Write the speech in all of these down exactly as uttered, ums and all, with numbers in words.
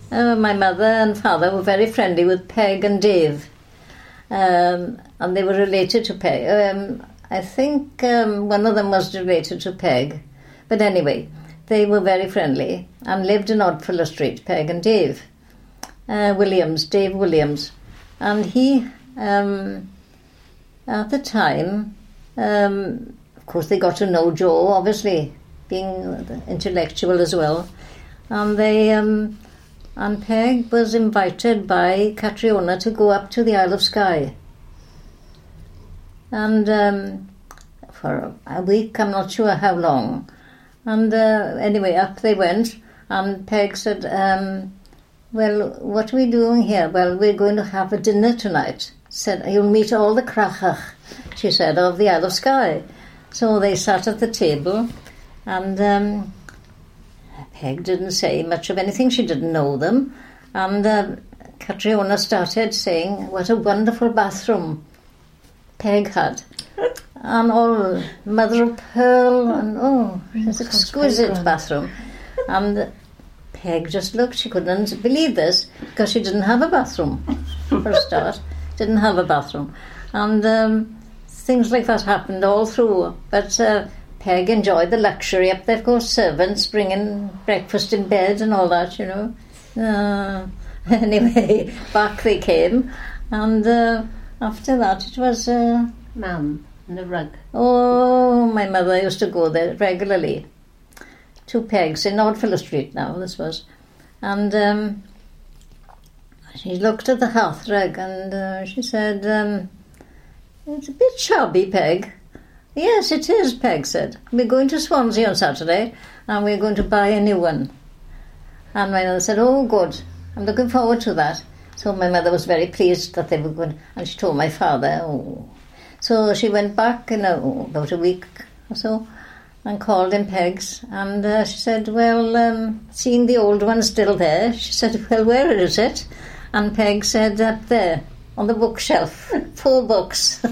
uh, my mother and father were very friendly with Peg and Dave. Um, and they were related to Peg. Um, I think um, one of them was related to Peg. But anyway, they were very friendly and lived in Oddfellow Street, Peg and Dave. Uh, Williams, Dave Williams. And he, um, at the time, um, of course they got to know Joe, obviously, being intellectual as well. And they, um, and Peg was invited by Catriona to go up to the Isle of Skye. And um, for a week, I'm not sure how long. And uh, anyway, up they went, and Peg said, um, well, what are we doing here? Well, we're going to have a dinner tonight. Said, you'll meet all the crachach, she said, of the Isle of Skye. So they sat at the table, and um, Peg didn't say much of anything. She didn't know them. And uh, Catriona started saying what a wonderful bathroom Peg had. And all mother of pearl, and oh, this exquisite bathroom. And Peg just looked. She couldn't believe this because she didn't have a bathroom for a start. Didn't have a bathroom. And um, things like that happened all through. But uh, Peg enjoyed the luxury up there. Of course, servants bringing breakfast in bed and all that, you know. Uh, anyway, back they came. And uh, after that, it was... Uh, Mum, and the rug. Oh, my mother used to go there regularly. Two Pegs in Oddfellow Street now, this was. And um, she looked at the hearthrug and uh, she said, um, it's a bit shabby, Peg. Yes, it is, Peg said. We're going to Swansea on Saturday and we're going to buy a new one. And my mother said, oh, good. I'm looking forward to that. So my mother was very pleased that they were going. And she told my father, oh. So she went back in a, about a week or so and called in Peg's. And uh, she said, well, um, seeing the old one still there, she said, well, where is it? And Peg said, up there, on the bookshelf, four books.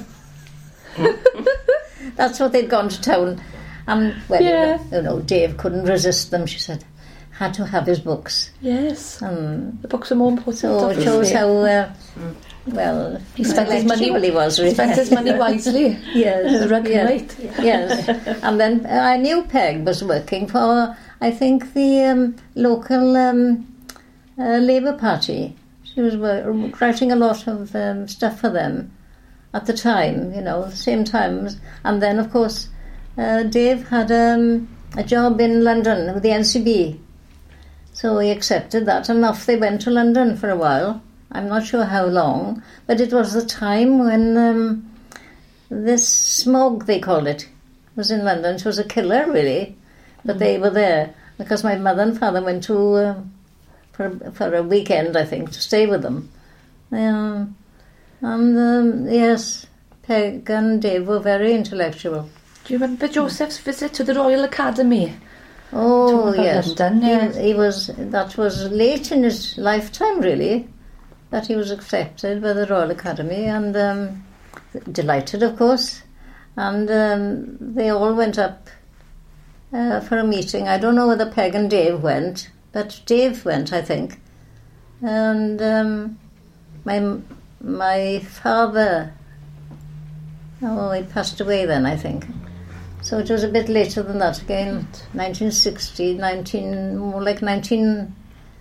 That's what they'd gone to town. And, well, yeah. you know, Dave couldn't resist them, she said. Had to have his books. Yes. Um, the books are more important. So it shows how... Uh, Well, he spent his money. He was really. Spent his money wisely. Yes, the rug yes, right. Yes. And then uh, I knew Peg was working for, I think, the um, local um, uh, Labour Party. She was uh, writing a lot of um, stuff for them at the time. You know, the same times. And then, of course, uh, Dave had um, a job in London with the N C B, so he accepted that, and off they went to London for a while. I'm not sure how long, but it was the time when um, this smog, they called it, was in London. It was a killer, really, but mm. they were there because my mother and father went to uh, for for a weekend, I think, to stay with them. Um, and um, yes, Peg and Dave were very intellectual. Do you remember Joseph's visit to the Royal Academy? Oh yes, London, yes. He, he was. That was late in his lifetime, really, that he was accepted by the Royal Academy, and um, delighted, of course. And um, they all went up uh, for a meeting. I don't know whether Peg and Dave went, but Dave went, I think. And um, my my father, oh, he passed away then, I think. So it was a bit later than that again, nineteen sixty, nineteen, more like nineteen...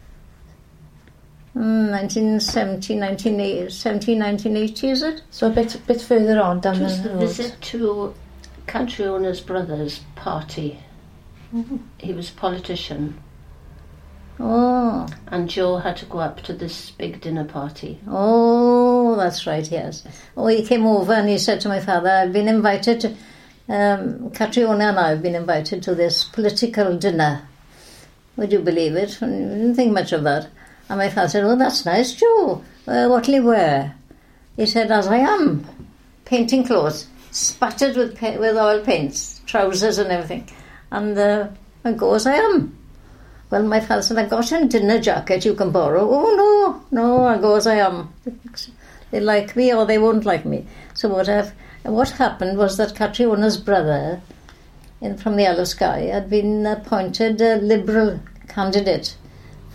Mm, nineteen seventy, nineteen seventy, nineteen eighty, is it? So a bit bit further on down it was the the road. visit to Catriona's brother's party. Mm-hmm. He was a politician. Oh. And Joe had to go up to this big dinner party. Oh, that's right, yes. Oh, he came over and he said to my father, I've been invited to... Um, Catriona and I have been invited to this political dinner. Would you believe it? I didn't think much of that. And my father said, oh, that's nice, Joe. Uh, what'll you wear? He said, as I am, painting clothes, spattered with pa- with oil paints, trousers and everything. And uh, I go as I am. Well, my father said, I've got a dinner jacket you can borrow. Oh, no, no, I go as I am. They like me or they won't like me. So what I've, what happened was that Catriona's brother, in from the Isle of Skye, had been appointed a Liberal candidate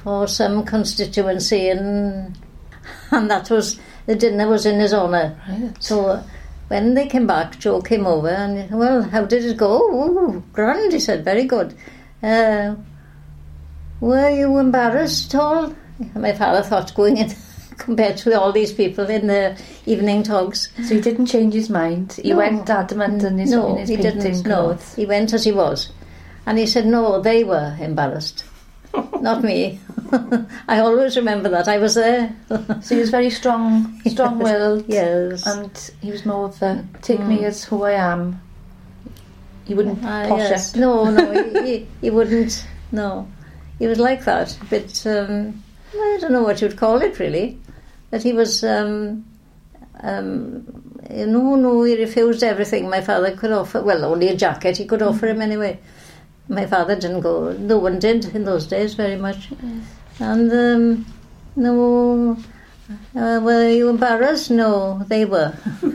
for some constituency, and and that was, the dinner was in his honour. Right. So when they came back, Joe came over and, well, how did it go? Oh, grand, he said, very good. Uh, were you embarrassed at all? My father thought, going in compared to all these people in the evening togs. So he didn't change his mind. He No. went adamant in his, no, in his he painting didn't. No, clothes. he went as he was. And he said, no, they were embarrassed. Not me. I always remember that. I was there. So he was very strong, strong-willed. Yes. And he was more of a, take me as who I am. He wouldn't Ah, posh yes. up. No, no, he, he, he wouldn't. No. He was like that. But um, I don't know what you'd call it, really. But he was... Um, um, no, no, he refused everything my father could offer. Well, only a jacket he could offer him anyway. My father didn't go. No one did in those days very much. And um, no, uh, were you embarrassed? No, they were.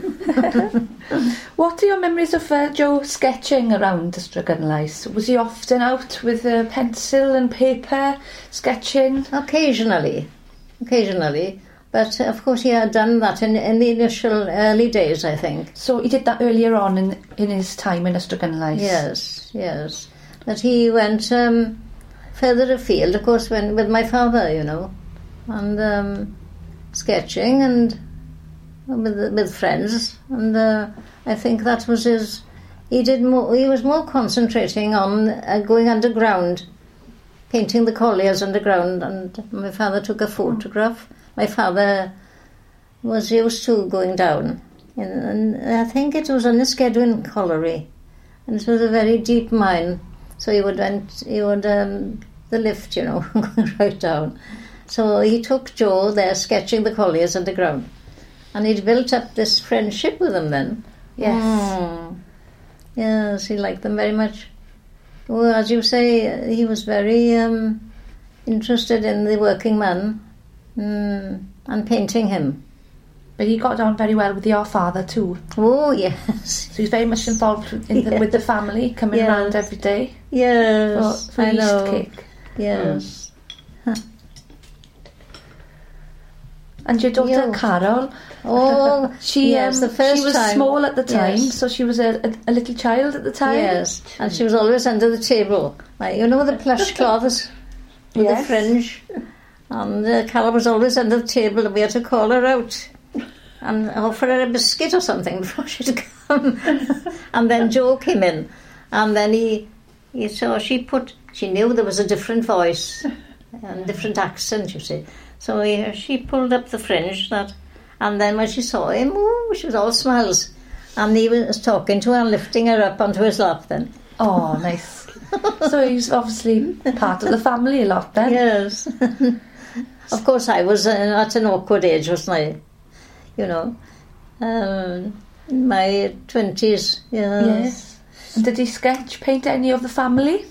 What are your memories of uh, Joe sketching around the Strigan Lice? Was he often out with a pencil and paper, sketching? Occasionally, occasionally. But of course he had done that in, in the initial early days, I think. So he did that earlier on in, in his time in the Strigan Lice? Yes, yes. But he went um, further afield, of course, when, with my father, you know, and um, sketching and with, with friends. And uh, I think that was his... He did more. He was more concentrating on uh, going underground, painting the colliers underground. And my father took a photograph. My father was used to going down. And, and I think it was on the Skedwin Colliery. And it was a very deep mine. So he would went, he would, um, the lift, you know, going right down. So he took Joe there sketching the colliers underground. And he'd built up this friendship with them then. Yes. Mm. Yes, he liked them very much. Well, as you say, he was very um, interested in the working man mm, and painting him. But he got on very well with your father too. Oh, yes. So he's very much involved in the, Yes. with the family, coming Yes. round every day Yes, for, for I East know. cake. Yes. And your daughter Yeah. Carol, Oh, she yes, um, the first she was time. small at the time, Yes. so she was a, a, a little child at the time. Yes, and she was always under the table. Like, you know the plush cloths with Yes. the fringe? And uh, Carol was always under the table and we had to call her out and offer her a biscuit or something before she'd come. And then Joe came in and then he, he saw, she put, she knew there was a different voice and different accent, you see. So he, she pulled up the fringe that, and then when she saw him, ooh, she was all smiles. And he was talking to her and lifting her up onto his lap then. Oh, nice. So he was obviously part of the family a lot then. Yes. Of course, I was uh, at an awkward age, wasn't I? You know, um, in my twenties. Yes. Yes. And did he sketch, paint any of the family?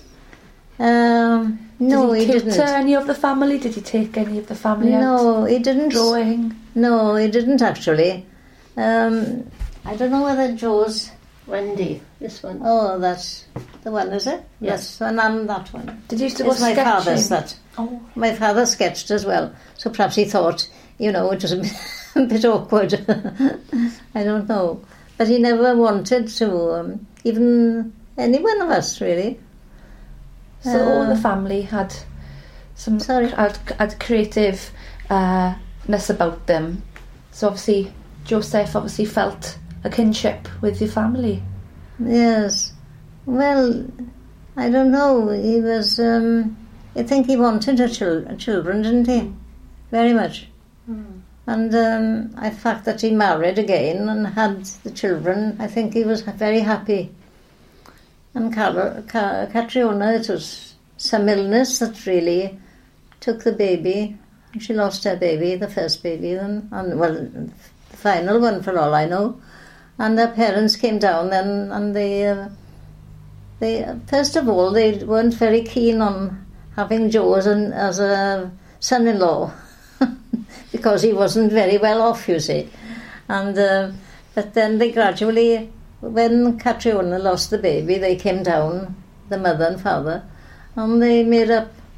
Um, no, did he, he, tutor didn't. any of the family? Did he take any of the family out? No, he didn't. Drawing? No, he didn't actually. Um, I don't know whether Joe's. Wendy, this one. Oh, that's the one, is it? Yes. Yes, and I'm that one. Did he used to go It's my sketching? father's that. Oh. My father sketched as well, so perhaps he thought, you know, it was a bit, a bit awkward. I don't know. But he never wanted to, um, even any one of us, really. So Uh, all the family had some Sorry. had, had creative uh, ness about them. So obviously Joseph obviously felt a kinship with your family. Yes. Well, I don't know. He was, um, I think he wanted a chil- children, didn't he? Very much. Mm. And um, the fact that he married again and had the children, I think he was very happy. And Car- Car- Catriona, it was some illness that really took the baby. She lost her baby, the first baby, then, and well, the final one for all I know. And her parents came down then, and they, uh, they first of all, they weren't very keen on having Joe as, an, as a son-in-law. Because he wasn't very well off, you see. And uh, but then they gradually, when Catriona lost the baby, they came down, the mother and father, and they made up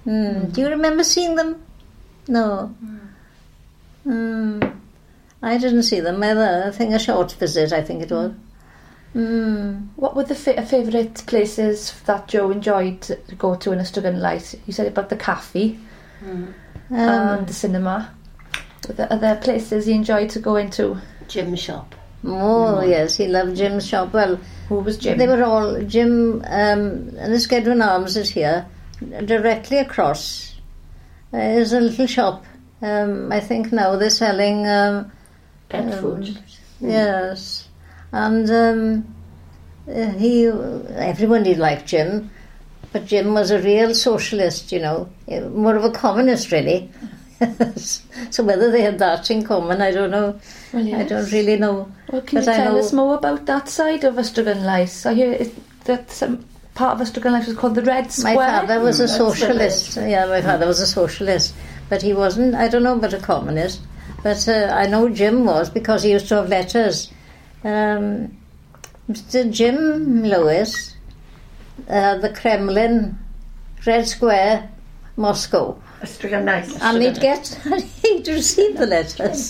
Mm. Do you remember seeing them? No. Mm. I didn't see them either. I think a short visit, I think it was. Mm. What were the fa- favourite places that Joe enjoyed to go to in Ystwyth Light? You said about the cafe Mm. Um, and the cinema. Were there other places he enjoyed to go into? Gym shop. oh, yes, he loved Jim's shop. Well, Who was Jim? they were all... Jim, um, and the Skedwin Arms is here. Directly across uh, is a little shop. Um, I think now they're selling... Um, Pet Um, food. Yes, and um, uh, he, everybody liked Jim, but Jim was a real socialist, you know, eh, more of a communist, really. So whether they had that in common, I don't know. Well, I yes. don't really know. Well, can but you I tell know- us more about that side of Ystwyth Light? I hear it, that some part of Ystwyth Light was called the Red My Square. father was a Mm, that's the socialist. Yeah, my father was a socialist, but he wasn't, I don't know about a communist. But uh, I know Jim was, because he used to have letters. Um, Mister Jim Lewis, uh, the Kremlin, Red Square, Moscow. Ystwyth Light. And he'd get, he'd receive the letters.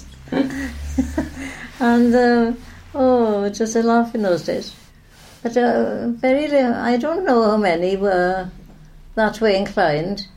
And, uh, oh, it was a laugh in those days. But uh, very, li- I don't know how many were that way inclined.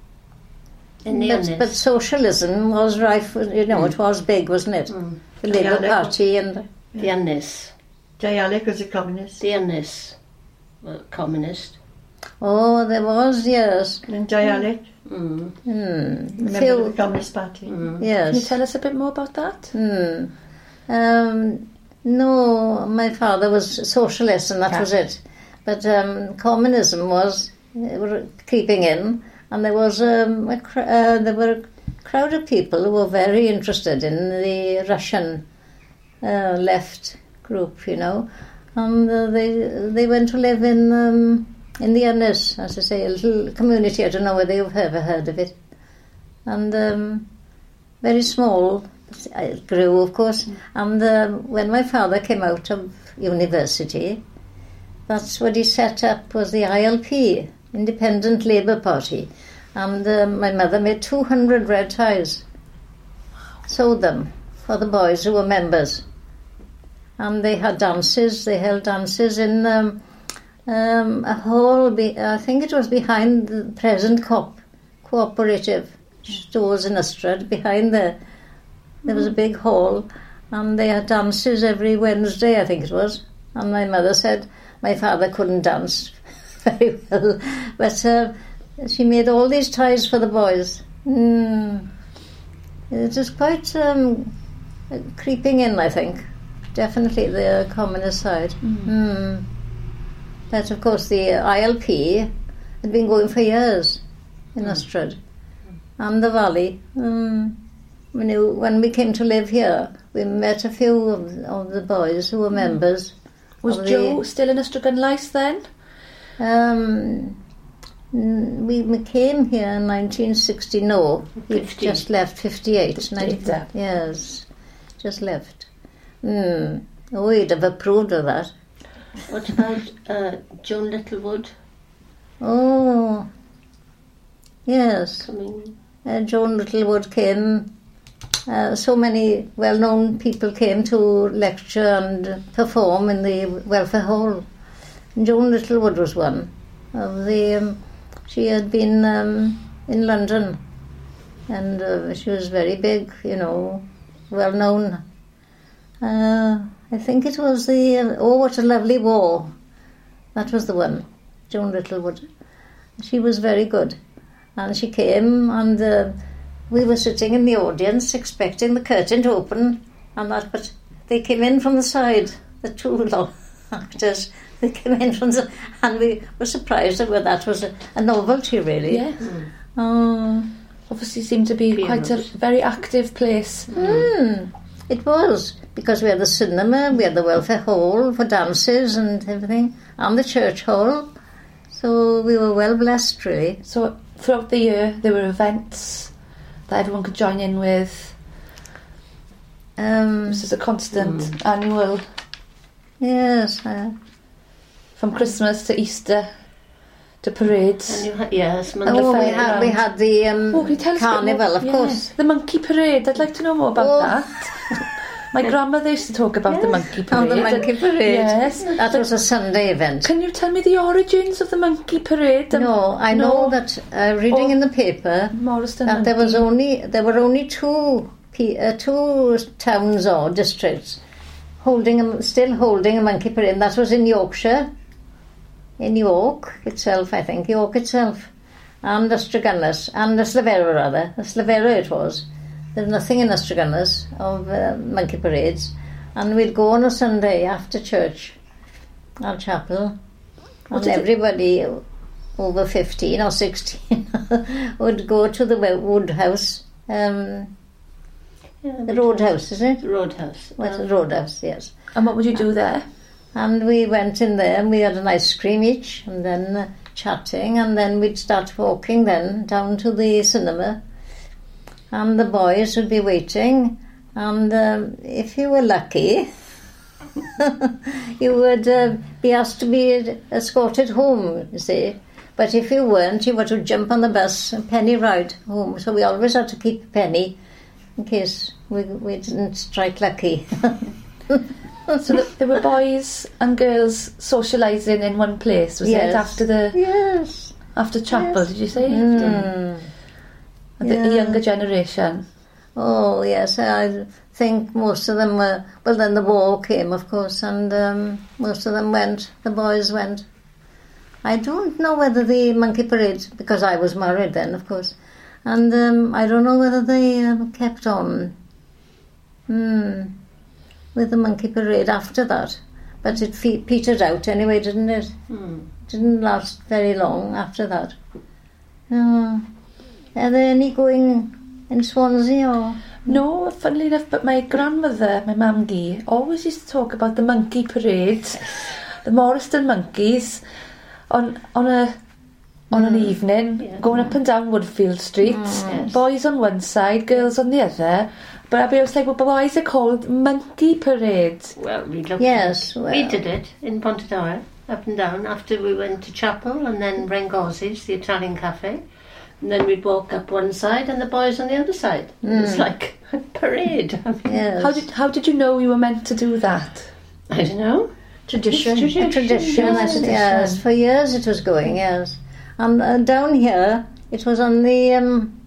In the But, honest. but socialism was rife, you know, it was big, wasn't it? Mm. The Labour Yeah, Party and... The honest. Dialec was a communist. The honest. Well, communist. Oh, there was, yes. And Dialec, Mm. Hmm. member of Few, the Communist Party. Mm. Can you yes. tell us a bit more about that? Hmm. Um, no, my father was socialist and that Yeah. was it. But um, communism was uh, creeping in, and there was um, a cr- uh, there were a crowd of people who were very interested in the Russian uh, left group, you know, and uh, they they went to live in um, in the Ynys, as I say, a little community. I don't know whether you've ever heard of it, and um, very small. It grew, of course, and um, when my father came out of university, that's what he set up, was the I L P, Independent Labour Party, and um, my mother made two hundred red ties, sold them for the boys who were members, and they had dances, they held dances in um, um, a hall, be, I think it was behind the present co-op, cooperative stores in Ystrad, behind there. There was a big hall, and they had dances every Wednesday, I think it was. And my mother said my father couldn't dance very well, but uh, she made all these ties for the boys. Mm. It was quite um, creeping in, I think. Definitely the communist side. Mm. Mm. But of course the I L P had been going for years in Mm. Ystrad and the Valley. Mm. We knew, when we came to live here, we met a few of, of the boys who were members. Was of the- Joe still in Ystwyth Light then? Um, mm, we, we came here in nineteen sixty. No, we fifty. just left fifty-eight. fifty, ninety yeah. Yes, just left. Mm. Oh, he'd have approved of that. What about uh, Joan Littlewood Oh, yes. coming? Uh, Joan Littlewood came. Uh, so many well-known people came to lecture and perform in the Welfare Hall. And Joan Littlewood was one of the. Um, she had been um, in London, and uh, she was very big, you know, well-known. Uh, I think it was the uh, Oh, What a Lovely War. That was the one, Joan Littlewood. She was very good, and she came and. Uh, We were sitting in the audience expecting the curtain to open, and that, but they came in from the side, the two little actors, they came in from the, and we were surprised that well, that was a, a novelty, really. Yeah. Oh, Obviously seemed to be quite a very active place. mm, it was, because we had the cinema, we had the Welfare Hall for dances and everything, and the church hall, so we were well blessed, really. So throughout the year there were events that everyone could join in with. Um, This is a constant annual, yes, uh, from Christmas to Easter the parades. And you had, yes, Oh, Monday we Fair had, we around. had the um, Oh, can you tell us a bit carnival, more? of Yeah. course. The monkey parade. I'd like to know more about Oh. that. My grandmother used to talk about the monkey Oh, parade. the monkey parade. Yes. That was a Sunday event. Can you tell me the origins of the monkey parade? The No, I know No. that uh, reading Oh. in the paper Morriston that there was monkey. only there were only two pe- uh, two towns or districts holding a, still holding a monkey parade. That was in Yorkshire, in York itself, I think York itself, and Ystrygynnes and Yslyfera rather. Yslyfera it was. There's nothing in Ystrygynnes of uh, monkey parades, and we'd go on a Sunday after church, our chapel, What and did it- everybody over fifteen or sixteen would go to the wo- Woodhouse, um, Yeah, the Roadhouse, is it? The Roadhouse. Well, Um, the Roadhouse, yes. And what would you do there? And we went in there and we had an ice cream each, and then uh, chatting, and then we'd start walking then down to the cinema, and the boys would be waiting, and um, if you were lucky, you would uh, be asked to be escorted home, you see. But if you weren't, you were to jump on the bus and penny ride home. So we always had to keep a penny in case we, we didn't strike lucky. So th- there were boys and girls socialising in one place, was Yes. it? After the Yes. after chapel, Yes. did you say? Mm. And the, the Yeah. younger generation. Oh, yes, I think most of them were... Well, then the war came, of course, and um, most of them went. The boys went. I don't know whether the monkey parade... Because I was married then, of course. And um, I don't know whether they um, kept on hmm, with the monkey parade after that. But it fe- petered out anyway, didn't it? hmm. Didn't last very long after that. Uh, are there any going in Swansea or... No, funnily enough, but my grandmother, my Mam Gee, always used to talk about the monkey parade, the Morriston monkeys, on on a on an evening, Yeah. going up and down Woodfield Street, Yes. boys on one side, girls on the other. But I was like, well, but why is it called monkey parade? Well, we looked Yes, at it. well- We did it in Pontardawe, up and down, after we went to chapel, and then Brengosi's, the Italian cafe. And then we'd walk up one side and the boys on the other side. It was like a parade. I mean, Yes. How did how did you know you were meant to do that? I don't know. Tradition. It's A tradition, yes. yes, yes. For years it was going, yes. And uh, down here, it was on the um,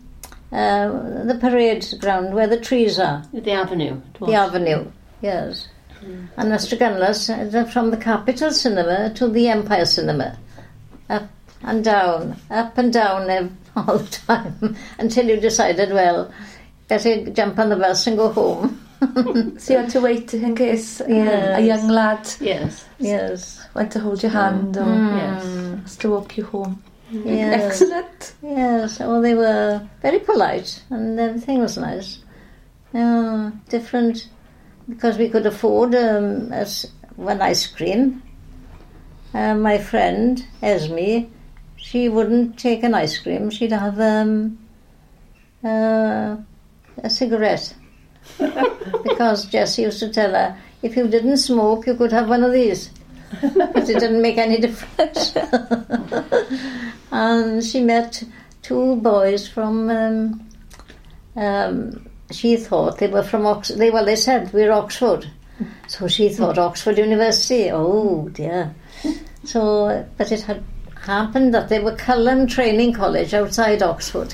uh, the parade ground where the trees are, The avenue. It was. the avenue, yes. And Ystrygynnes, uh, from the Capitol Cinema to the Empire Cinema, up and down, up and down ev- all the time, until you decided, well, better jump on the bus and go home. So you had to wait in case uh, Yes. a young lad Yes. Yes, went to hold your hand or Yes. was to walk you home. yes. Excellent. Yes, well, they were very polite and everything was nice. Uh, different, because we could afford um, as one ice cream. Uh, my friend, Esme, she wouldn't take an ice cream. She'd have um, uh, a cigarette. Because Jessie used to tell her, if you didn't smoke, you could have one of these. But it didn't make any difference. And she met two boys from, um, um, she thought they were from Oxford. They, well, they said, we're Oxford. So she thought Oxford University. Oh, dear. So, but it had happened that they were Cullen Training College outside Oxford.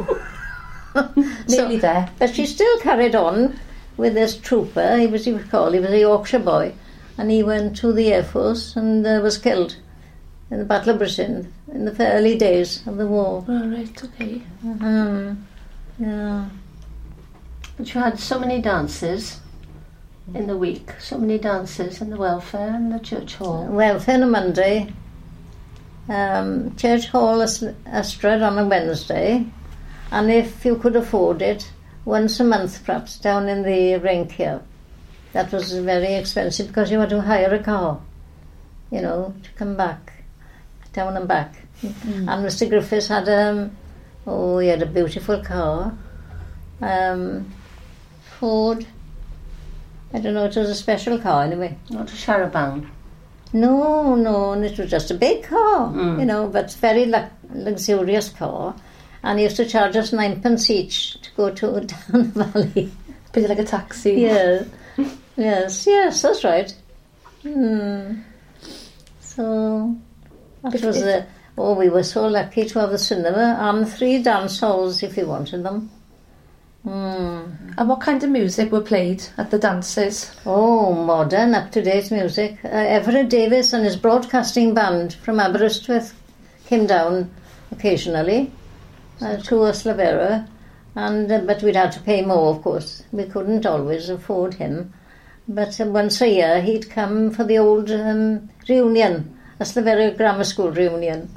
Nearly there. But she still carried on with this trooper. He was, he was called, he was a Yorkshire boy. And he went to the Air Force and uh, was killed in the Battle of Britain in the early days of the war. All right, okay. Um, yeah. But you had so many dances in the week, so many dances in the welfare and the church hall. Welfare on a Monday, um, Church Hall Ystrad on a Wednesday, and if you could afford it, once a month perhaps down in the rink here. That was very expensive because you had to hire a car, you know, to come back, down and back. Mm. And Mister Griffiths had um, oh, he had a beautiful car, um, Ford. I don't know, it was a special car anyway. Not a charabanc. No, no, and it was just a big car, Mm. you know, but very lu- luxurious car. And he used to charge us ninepence each to go to down the valley. Bit like a taxi. Yeah. Yes, yes, that's right. Hmm. So it was a, oh, we were so lucky to have the cinema and three dance halls if you wanted them. Hmm. And what kind of music were played at the dances? Oh, modern, up-to-date music. Uh, Everett Davis and his broadcasting band from Aberystwyth came down occasionally uh, to us Lavera, and uh, but we'd had to pay more, of course. We couldn't always afford him. But uh, once a year he'd come for the old um, reunion, a Lavera Grammar School reunion.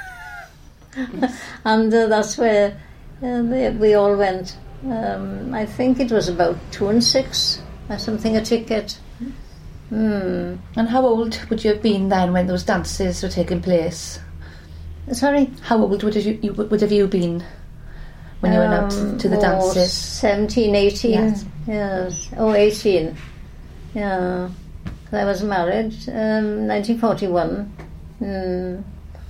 And uh, that's where uh, they, we all went. Um, I think it was about two and six or something a ticket. Hmm. And how old would you have been then when those dances were taking place? Sorry? How old would you, you would have you been when you went out Um, to the oh, dances? seventeen, eighteen. Yes. Yes. Oh, eighteen. Yeah. I was married um, nineteen forty-one. Hmm.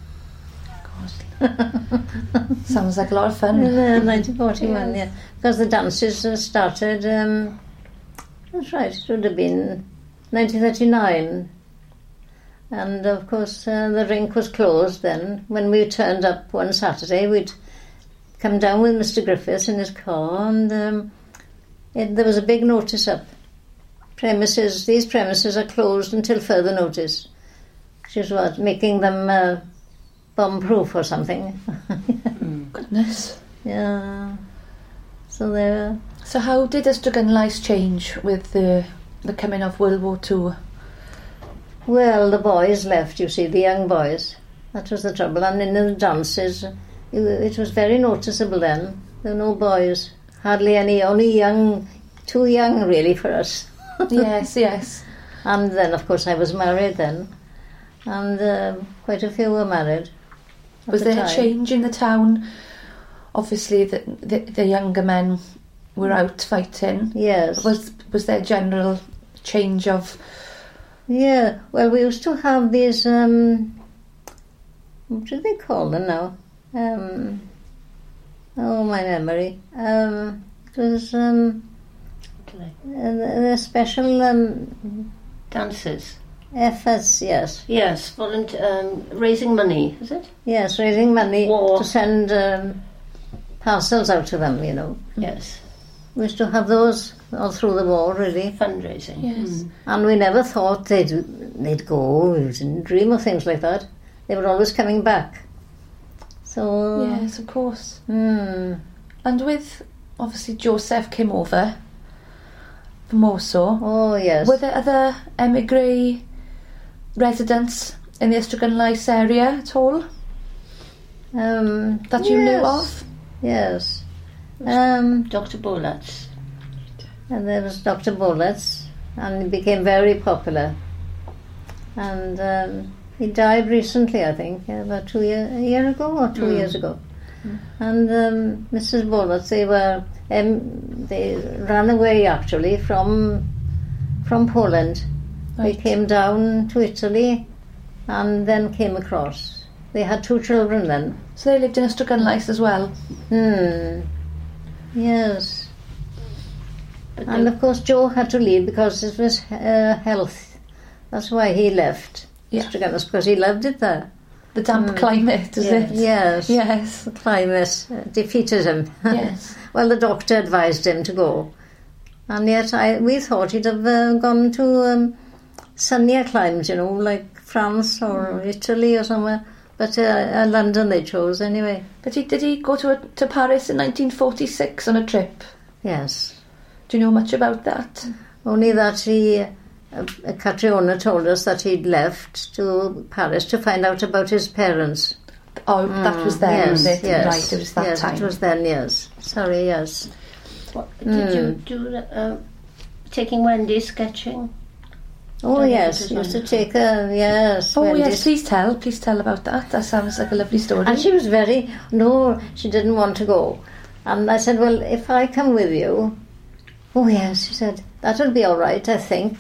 Sounds like a lot of fun. Uh, nineteen forty-one, yeah. Because the dances uh, started, um, that's right, it would have been nineteen thirty-nine. And of course uh, the rink was closed then. When we turned up one Saturday, we'd come down with Mister Griffiths in his car, and um, it, there was a big notice up. Premises, these premises are closed until further notice. Which is what, making them uh, bomb-proof or something. Goodness. Yeah. So there. So how did Ystrygan lives change with the the coming of World War Two? Well, the boys left, you see, the young boys. That was the trouble. And in the dances, it, it was very noticeable then. There were no boys. Hardly any, only young, too young really for us. Yes, yes. And then, of course, I was married then. And uh, quite a few were married. at Was the there a time. change in the town? Obviously, the, the the younger men were out fighting. Yes. Was was there general change of? Yeah, well, we used to have these, um, what do they call them now? Um, oh, my memory. Um, it was um, the, the special um, Dances. efforts, yes. Yes, volunteer, um, raising money, is it? Yes, raising money War. to send um, parcels out to them, you know. Yes. We used to have those all through the war, really. Fundraising. Yes. Mm. And we never thought they'd, they'd go. We didn't dream of things like that. They were always coming back. So... Yes, of course. Hmm. And with obviously Joseph came over from Warsaw. Oh, yes. Were there other emigre residents in the Ystrygan Lice area at all Um, that you knew yes. of? Yes. Um, Doctor Bolats. and there was Doctor Bullets, and he became very popular. And um, he died recently, I think, about two year, a year ago or two Mm. years ago. And um, Missus Bullets, they were um, they ran away actually from from Poland. Right. They came down to Italy, and then came across. They had two children then. So they lived in Ystrygan Lice as well. Hmm. Yes. But And they- of course Joe had to leave because it was uh, health. That's why he left. Yeah. Ystrygan, because he loved it there. The damp Mm. climate, is Yeah. it? Yes. Yes. The climate uh, defeated him. Yes. Well, the doctor advised him to go. And yet I, we thought he'd have uh, gone to um, sunnier climes, you know, like France or Italy or somewhere. But uh, uh, London they chose anyway. But he, did he go to a, to Paris in nineteen forty-six on a trip? Yes. Do you know much about that? Only that he, uh, Catriona told us that he'd left to Paris to find out about his parents. Oh, that was then, yes, was it? yes. Right, it was that yes, time. it was then, yes. Sorry, yes. What, did you Mm. do the, uh, taking Wendy sketching? Oh, That yes, was he used to wonderful. take a, yes. Oh, Wendy's- yes, please tell. Please tell about that. That sounds like a lovely story. And she was very, no, she didn't want to go. And I said, well, if I come with you, oh, yes, she said, that would be all right, I think.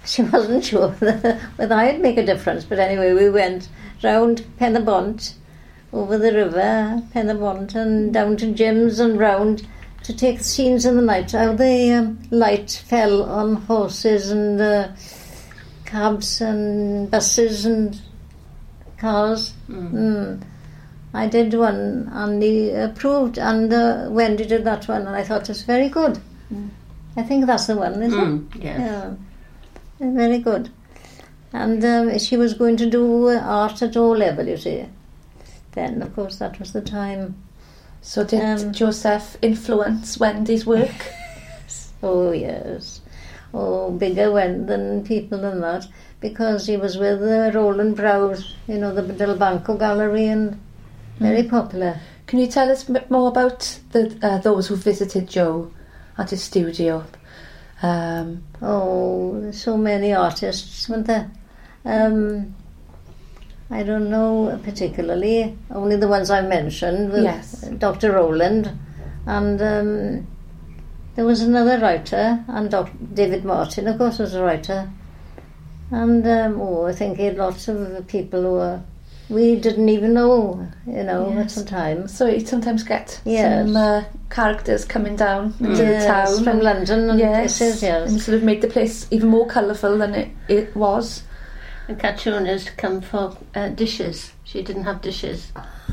she wasn't sure whether I'd make a difference. But anyway, we went round Pen y Bont, over the river, Pen y Bont, and down to Jim's and round to take the scenes in the night. How the um, light fell on horses and uh, cabs and buses and cars. Mm. Mm. I did one, and he approved, and uh, Wendy did that one, and I thought it was very good. Mm. I think that's the one, isn't Mm, it? yes. Yeah. Very good. And um, she was going to do uh, art at O level, you see. Then, of course, that was the time. So did Um, Joseph influence Wendy's work? Oh, yes. Oh, bigger when, than people than that, because he was with uh, Roland Browse, you know, the Del Banco Gallery, and very popular. Can you tell us a bit more about the uh, those who visited Joe at his studio? Um, Oh, there's so many artists, weren't there? Um, I don't know particularly, only the ones I mentioned, with Yes. Doctor Rowland, and um, there was another writer, and Doctor David Martin, of course, was a writer. And, um, oh, I think he had lots of people who were, we didn't even know, you know, Yes. at the time. so you sometimes get Yes. some uh, characters coming down into Yes, the town. from London, and Yes, this is, yes. and sort of made the place even more colourful than it, it was. And Catriona to come for uh, dishes. She didn't have dishes.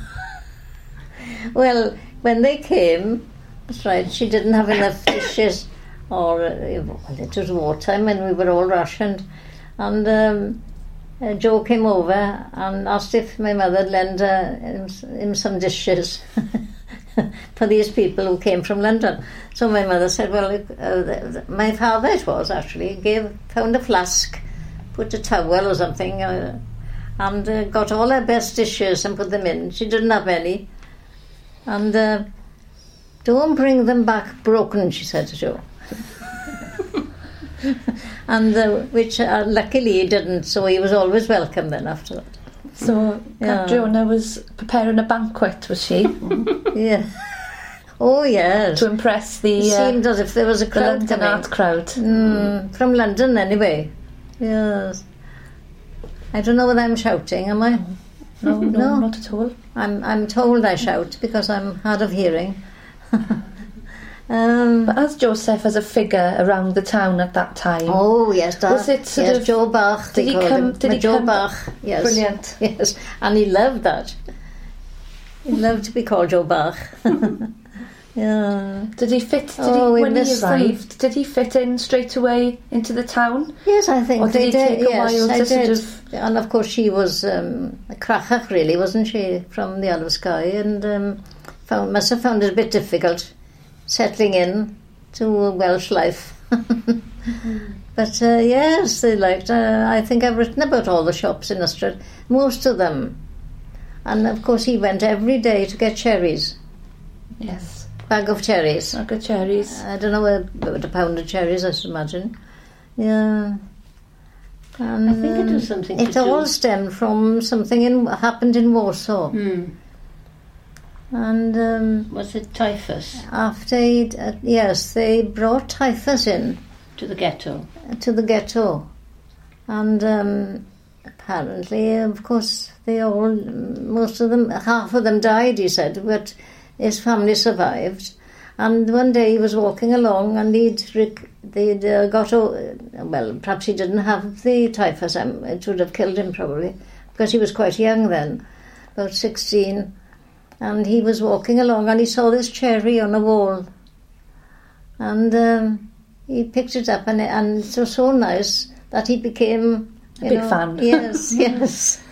Well, when they came, that's right, she didn't have enough dishes, or uh, well, it was wartime and we were all rationed. And um, uh, Joe came over and asked if my mother would lend uh, him, him some dishes for these people who came from London. So my mother said, well, uh, the, the, my father it was actually, gave found a flask, put a towel or something, uh, and uh, got all her best dishes and put them in. She didn't have any. And uh, don't bring them back broken, she said to Joe. and uh, which uh, luckily he didn't, so he was always welcome then after that. So Yeah. Catriona was preparing a banquet, was she, Yeah. Oh yes. to impress the, It uh, seemed as if there was a the crowd London coming. art crowd? Mm, from London anyway. Yes. I don't know whether I'm shouting, am I? No, no, No. not at all. I'm I'm told I shout because I'm hard of hearing. um, But as Joseph as a figure around the town at that time, oh yes, that, Was it sort yes, of- Joe Bach? did they he called come- him. did he Joe come- Bach? Yes, brilliant. Yes, and he loved that. He loved to be called Joe Bach. Yeah. Did he fit? Did Oh, he, we when he missed them. arrived, did he fit in straight away into the town? Yes, I think Or did they he did. take a yes, while I to sort did. of- And of course, she was um, a crachach, really, wasn't she, from the Isle of Skye, and um, found, must have found it a bit difficult settling in to a Welsh life. But uh, yes, they liked. Uh, I think I've written about all the shops in Ystrad, most of them, and of course, he went every day to get cherries, Yes. bag of cherries. Like a cherries. I don't know about a pound of cherries, I should imagine. Yeah. And, I think it um, was something It to all do- stemmed from something in happened in Warsaw, Hmm. and um, Was it typhus after he'd, uh, yes, they brought typhus in to the ghetto? to the ghetto, and um, apparently, of course, they all, most of them, half of them died. He said, but his family survived. And one day he was walking along, and he'd rec- they'd uh, got o- well, perhaps he didn't have the typhus. Um, it would have killed him probably, because he was quite young then, about sixteen. And he was walking along, and he saw this cherry on a wall, and um, he picked it up, and it, and it was so nice that he became A you big know, fan. Yes, yes.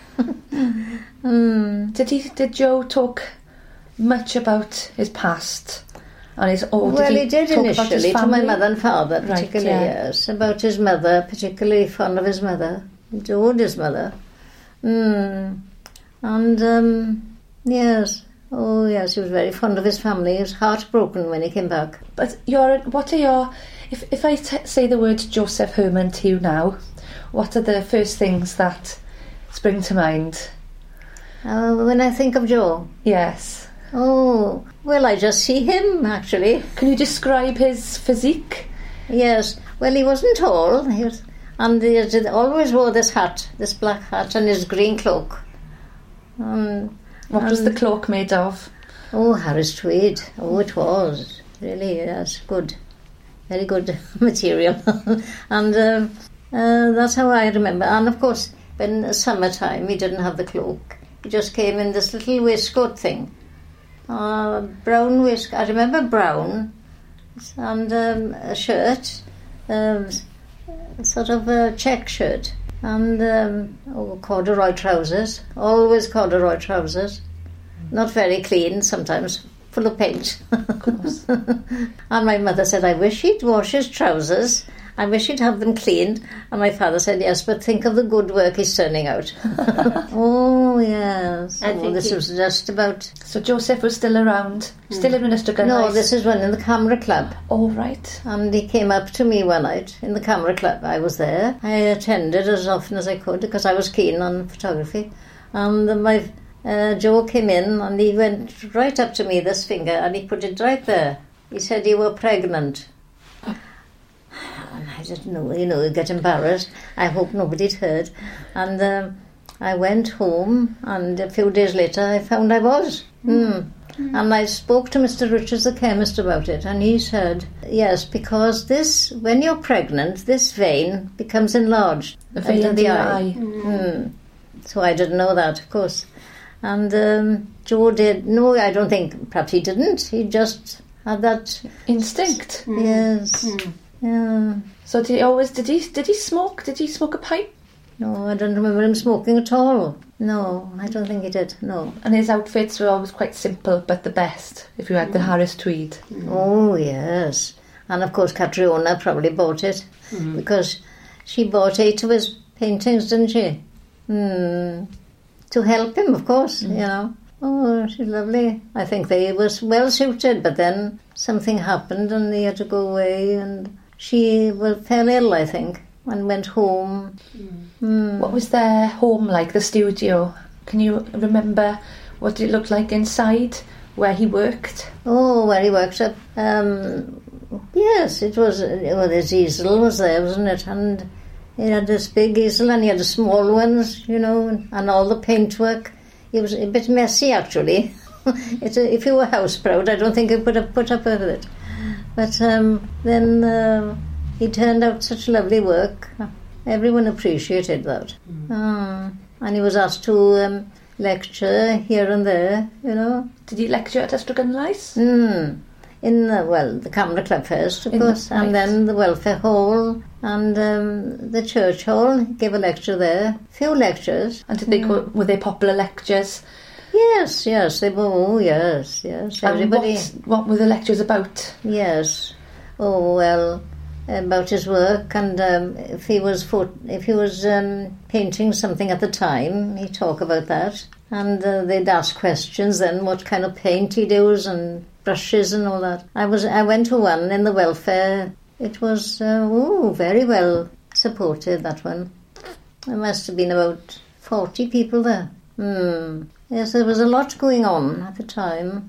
mm. Did he? Did Joe talk much about his past and his? Or Well, did he did talk about his initially to my family? mother and father, Right, particularly, yeah. yes, about his mother, particularly fond of his mother, adored his mother. Mm. And, um, yes, oh yes, he was very fond of his family. He was heartbroken when he came back. But your, what are your? If if I t- say the word Joseph Herman to you now, what are the first things that spring to mind? Uh, when I think of Joe, Yes. oh, well, I just see him, actually. Can you describe his physique? Yes, well, he wasn't tall. He was, And he had- always wore this hat, this black hat, and his green cloak. Um, What was and- the cloak made of? Oh, Harris Tweed. Oh, it was. Really, yes, good. Very good material. and uh, uh, that's how I remember. And of course, when summertime, he didn't have the cloak. He just came in this little waistcoat thing. Uh, brown waistcoat. I remember brown. And um, a shirt. Um, sort of a check shirt. And um, oh, corduroy trousers. Always corduroy trousers. Not very clean sometimes, full of paint. Of course. And my mother said, I wish he'd wash his trousers. I wish he'd have them cleaned. And my father said, yes, but think of the good work he's turning out. Oh, yes. I Oh, think this he- was just about... So Joseph was still around, still living in Ystrad No, this is one in the Camera Club. Oh, right. And he came up to me one night in the Camera Club. I was there. I attended as often as I could because I was keen on photography. And my uh, Joe came in and he went right up to me, this finger, and he put it right there. He said, you were pregnant. And I didn't know, you know, you get embarrassed. I hope nobody'd heard. And um, I went home, and a few days later I found I was. Mm. And I spoke to Mister Richards, the chemist, about it, and he said, yes, because this, when you're pregnant, this vein becomes enlarged The vein under in the your eye. eye. Mm. So I didn't know that, of course. And um, Joe did, no, I don't think, perhaps he didn't. He just had that, Instinct. yes, yeah. So did he always, did he, did he smoke? Did he smoke a pipe? No, I don't remember him smoking at all. No, I don't think he did, no. And his outfits were always quite simple, but the best, if you had the Harris tweed. Oh, yes. And of course, Catriona probably bought it because she bought eight of his paintings, didn't she? Hmm. To help him, of course, you know. Oh, she's lovely. I think they was well suited, but then something happened and they had to go away, and she was fell ill, I think, and went home. Hmm. What was their home like, the studio? Can you remember what it looked like inside, where he worked? Oh, where he worked up. Um, yes, it was. Well, his easel was there, wasn't it? And he had this big easel, and he had the small ones, you know, and all the paintwork. It was a bit messy, actually. It's a, if you were house proud, I don't think you would have put up with it. But um, then uh, he turned out such lovely work. Everyone appreciated that. Ah, and he was asked to um, lecture here and there, you know. Did he lecture at Ystrad Mm. In the, well, the Camera Club first, of In the- course, and right. then the Welfare Hall and um, the Church Hall. He gave a lecture there. Few lectures. And did they go, were they popular lectures? Yes, yes, they were. Oh, yes, yes. And Everybody. what, what were the lectures about? Yes. Oh well, about his work, and um, if he was pho- if he was um, painting something at the time, he'd talk about that, and uh, they'd ask questions. Then what kind of paint he'd use and brushes and all that. I was I went to one in the welfare. It was uh, oh very well supported, that one. There must have been about forty people there. Hmm. Yes, there was a lot going on at the time.